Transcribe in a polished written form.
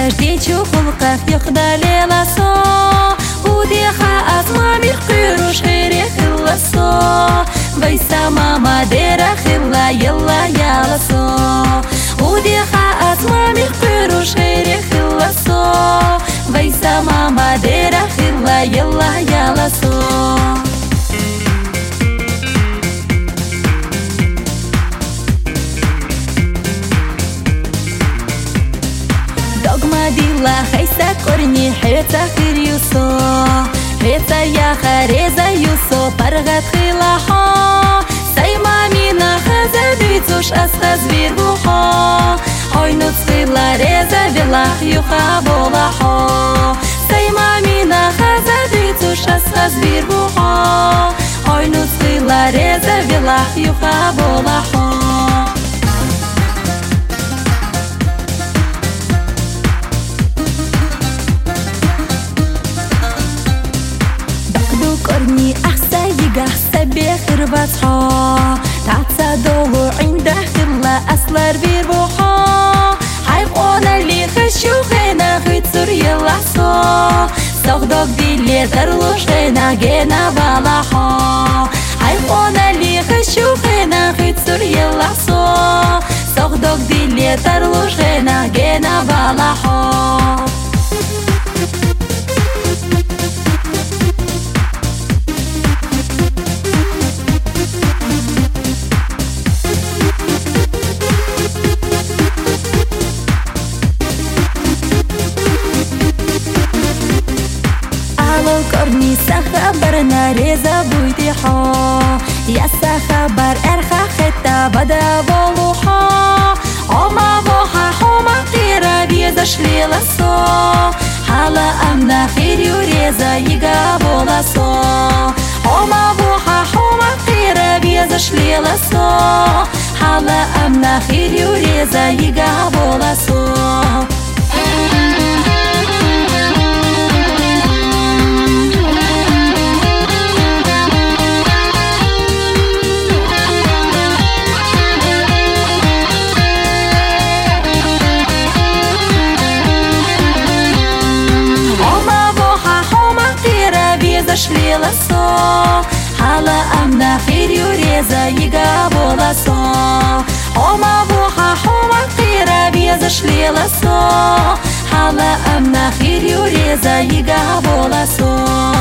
دجدي خلقك يقدر للصا وديخا أزمامي قيروش غيري خلصا بيسا ماما ديرا خلا يلا يلا صا وديخا أزمامي قيروش غيري خلصا بيسا ماما ديرا خلا يلا يلا صا ديلا خيسا كورني حيتا خير يوسو حيتا يا خريزا يوسو برغت خلاحا سيما مينا خزا بيتوش أسخز بيربوحا هاينو تخيلا ريزا بلاح يوخا بولاحا سيما مينا خزا بيتوش أسخز بيربوحا هاينو تخيلا ريزا بلاح يوخا بولاحا كورني أحسا يقحسا بخير بطحا تعطى دولو عنده خلا أصلر بيربوحا حيقونا اللي خشو خينا خيتصر يلحصا صغدوك ديلي درلوش خينا جينا بلاحا حيقونا اللي خشو خينا خيتصر يلحصا صغدوك ديلي درلوش خينا جينا بلاحا كورني سخبرنا ريزا بويتيحا يا سخبر ارخا خطا بدا بولوحا عما بوحا حوما قيرا بيزاش ليلصا حالا امنا خير يوريزا يقا بولصا عما بوحا حوما قيرا بيزاش ليلصا حالا امنا خير يوريزا يقا بولصا ليلصا حالا امنا خير يوريزا يقا بولصا عما بوحا حوما قيرا بيزاش ليلصا حالا امنا خير يوريزا يقا بولصا